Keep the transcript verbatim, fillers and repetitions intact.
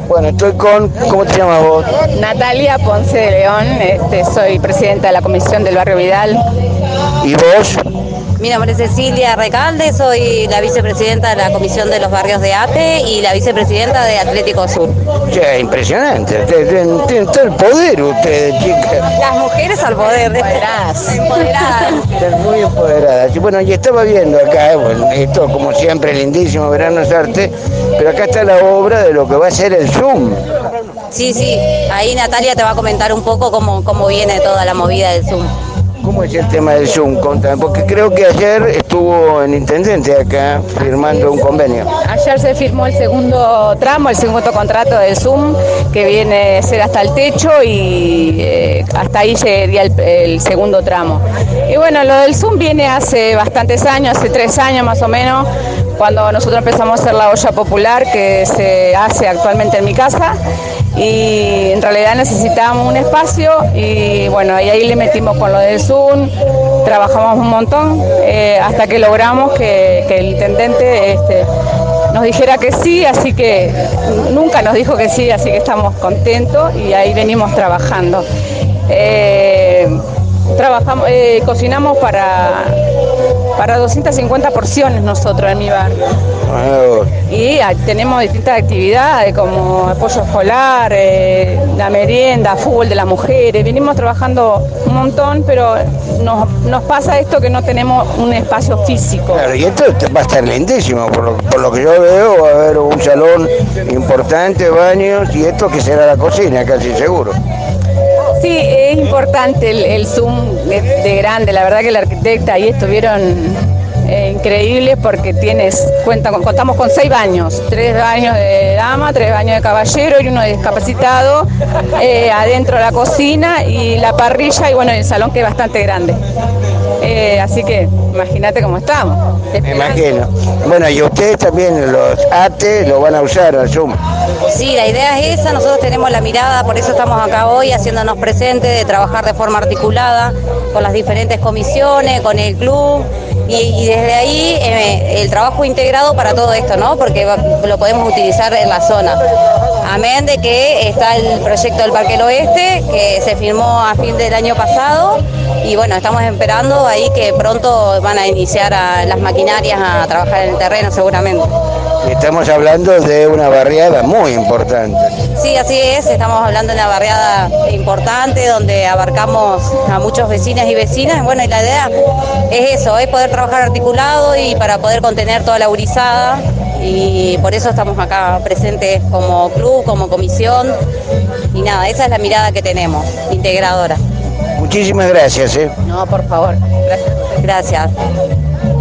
Bueno, estoy con, ¿cómo te llamas vos? Natalia Ponce de León, este, soy presidenta de la Comisión del Barrio Vidal. ¿Y vos? Mi nombre es Cecilia Recalde, soy la vicepresidenta de la Comisión de los Barrios de ATE y la vicepresidenta de Atlético Sur. Che, impresionante, tienen, tienen todo el poder ustedes, chicas. Las mujeres al poder, empoderadas. Empoderadas. Están muy empoderadas. Y bueno, y estaba viendo acá, bueno, esto como siempre lindísimo, Verano es Arte, pero acá está la obra de lo que va a ser el Zoom. Sí, sí, ahí Natalia te va a comentar un poco cómo, cómo viene toda la movida del Zoom. ¿Cómo es el tema del Zoom? Contame, porque creo que ayer estuvo el intendente acá firmando un convenio. Ayer se firmó el segundo tramo, el segundo contrato del Zoom, que viene a ser hasta el techo y eh, hasta ahí llegaría el, el segundo tramo. Y bueno, lo del Zoom viene hace bastantes años, hace tres años más o menos, cuando nosotros empezamos a hacer la olla popular que se hace actualmente en mi casa. Y en realidad necesitábamos un espacio y bueno, y ahí le metimos con lo del Zoom, trabajamos un montón eh, hasta que logramos que, que el intendente este, nos dijera que sí, así que nunca nos dijo que sí, así que estamos contentos y ahí venimos trabajando. Eh, trabajamos, eh, cocinamos para, para doscientas cincuenta porciones nosotros en mi barrio. Y tenemos distintas actividades como apoyo escolar, eh, la merienda, fútbol de las mujeres. Venimos trabajando un montón, pero nos, nos pasa esto que no tenemos un espacio físico. Claro, y esto va a estar lindísimo, por lo, por lo que yo veo, va a haber un salón importante, baños, y esto que será la cocina, casi seguro. Sí, es importante el, el Zoom de, de grande, la verdad que la arquitecta ahí estuvieron... Eh, increíble porque tienes cuenta con, contamos con seis baños, tres baños de dama, tres baños de caballero y uno de discapacitado, eh, adentro de la cocina y la parrilla y bueno, el salón que es bastante grande. Eh, así que imagínate cómo estamos. Me imagino. Bueno, y ustedes también, los ATE, lo van a usar al Zoom. Sí, la idea es esa, nosotros tenemos la mirada, por eso estamos acá hoy haciéndonos presentes, de trabajar de forma articulada con las diferentes comisiones, con el club. Y, y desde ahí eh, el trabajo integrado para todo esto, ¿no? Porque va, lo podemos utilizar en la zona. Amén de que está el proyecto del Parque del Oeste, que se firmó a fin del año pasado, y bueno, estamos esperando ahí que pronto van a iniciar a las maquinarias a trabajar en el terreno seguramente. Estamos hablando de una barriada muy importante. Sí, así es, estamos hablando de una barriada importante donde abarcamos a muchos vecinos y vecinas. Bueno, y la idea es eso, es poder trabajar articulado y para poder contener toda la gurizada. Y por eso estamos acá presentes como club, como comisión. Y nada, esa es la mirada que tenemos, integradora. Muchísimas gracias. ¿eh? No, por favor. Gracias. Gracias.